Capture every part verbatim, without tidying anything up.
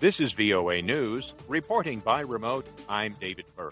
This is V O A News. Reporting by remote, I'm David Byrd.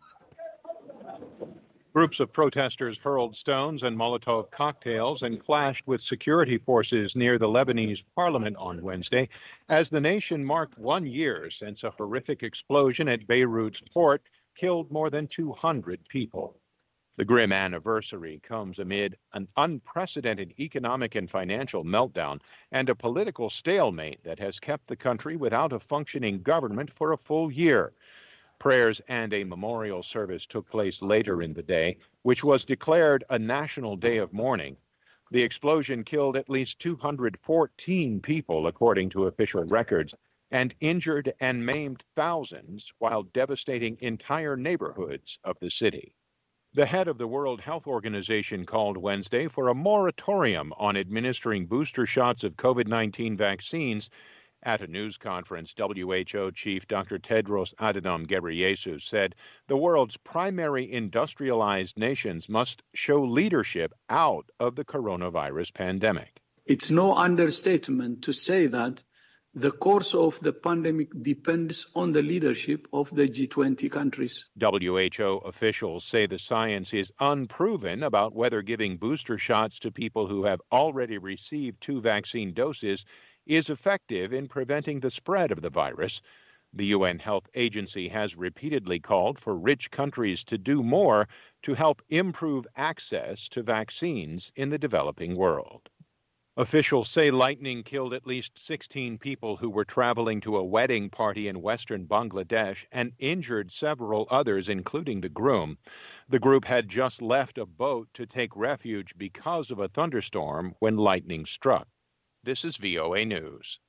Groups of protesters hurled stones and Molotov cocktails and clashed with security forces near the Lebanese parliament on Wednesday as the nation marked one year since a horrific explosion at Beirut's port killed more than two hundred people. The grim anniversary comes amid an unprecedented economic and financial meltdown and a political stalemate that has kept the country without a functioning government for a full year. Prayers and a memorial service took place later in the day, which was declared a national day of mourning. The explosion killed at least two hundred fourteen people, according to official records, and injured and maimed thousands while devastating entire neighborhoods of the city. The head of the World Health Organization called Wednesday for a moratorium on administering booster shots of COVID nineteen vaccines. At a news conference, W H O Chief Doctor Tedros Adhanom Ghebreyesus said the world's primary industrialized nations must show leadership out of the coronavirus pandemic. It's no understatement to say that the course of the pandemic depends on the leadership of the G twenty countries. W H O officials say the science is unproven about whether giving booster shots to people who have already received two vaccine doses is effective in preventing the spread of the virus. The U N Health Agency has repeatedly called for rich countries to do more to help improve access to vaccines in the developing world. Officials say lightning killed at least sixteen people who were traveling to a wedding party in western Bangladesh and injured several others, including the groom. The group had just left a boat to take refuge because of a thunderstorm when lightning struck. This is V O A News.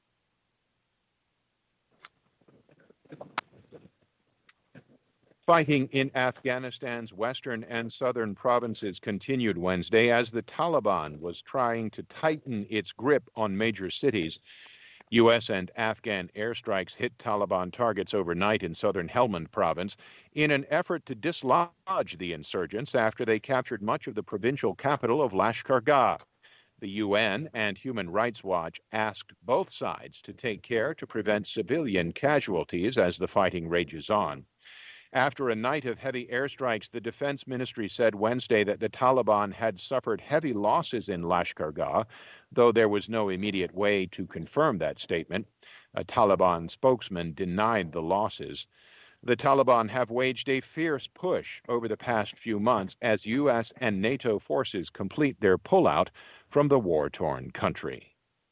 Fighting in Afghanistan's western and southern provinces continued Wednesday as the Taliban was trying to tighten its grip on major cities. U S and Afghan airstrikes hit Taliban targets overnight in southern Helmand province in an effort to dislodge the insurgents after they captured much of the provincial capital of Lashkar-Gah. The U N and Human Rights Watch asked both sides to take care to prevent civilian casualties as the fighting rages on. After a night of heavy airstrikes, the Defense Ministry said Wednesday that the Taliban had suffered heavy losses in Lashkar-Gah, though there was no immediate way to confirm that statement. A Taliban spokesman denied the losses. The Taliban have waged a fierce push over the past few months as U S and NATO forces complete their pullout from the war-torn country.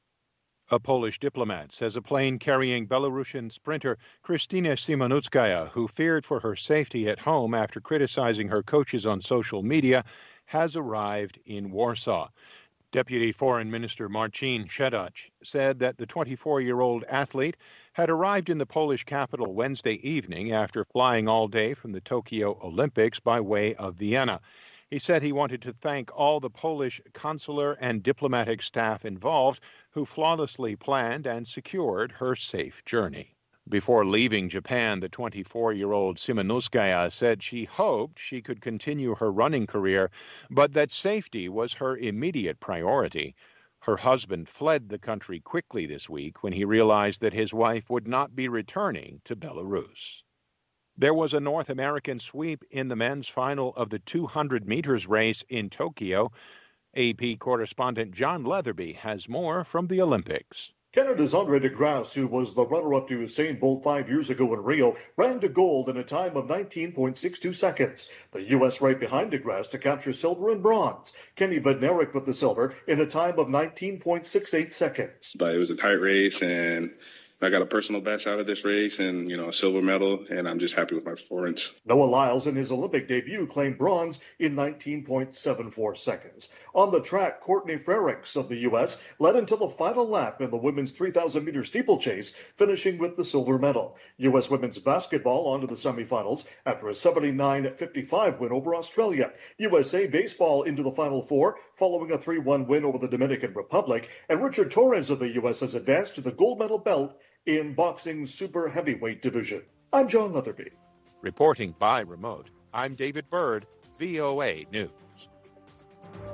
A Polish diplomat says a plane carrying Belarusian sprinter Krystyna Simonutskaya, who feared for her safety at home after criticizing her coaches on social media, has arrived in Warsaw. Deputy Foreign Minister Marcin Shedach said that the twenty-four-year-old athlete had arrived in the Polish capital Wednesday evening after flying all day from the Tokyo Olympics by way of Vienna. He said he wanted to thank all the Polish consular and diplomatic staff involved who flawlessly planned and secured her safe journey. Before leaving Japan, the twenty-four-year-old Simonutskaya said she hoped she could continue her running career, but that safety was her immediate priority. Her husband fled the country quickly this week when he realized that his wife would not be returning to Belarus. There was a North American sweep in the men's final of the two hundred meters race in Tokyo. A P correspondent John Leatherby has more from the Olympics. Canada's Andre DeGrasse, who was the runner-up to Usain Bolt five years ago in Rio, ran to gold in a time of nineteen point six two seconds. The U S right behind DeGrasse to capture silver and bronze. Kenny Bednarek with the silver in a time of nineteen point six eight seconds. But it was a tight race, and I got a personal best out of this race and, you know, a silver medal, and I'm just happy with my performance. Noah Lyles in his Olympic debut claimed bronze in nineteen point seven four seconds. On the track, Courtney Frerichs of the U S led until the final lap in the women's three thousand meter steeplechase, finishing with the silver medal. U S women's basketball on to the semifinals after a seventy-nine fifty-five win over Australia. U S A baseball into the Final Four following a three one win over the Dominican Republic. And Richard Torres of the U S has advanced to the gold medal belt in boxing super heavyweight division. I'm John Leatherby. Reporting by remote, I'm David Byrd, V O A News.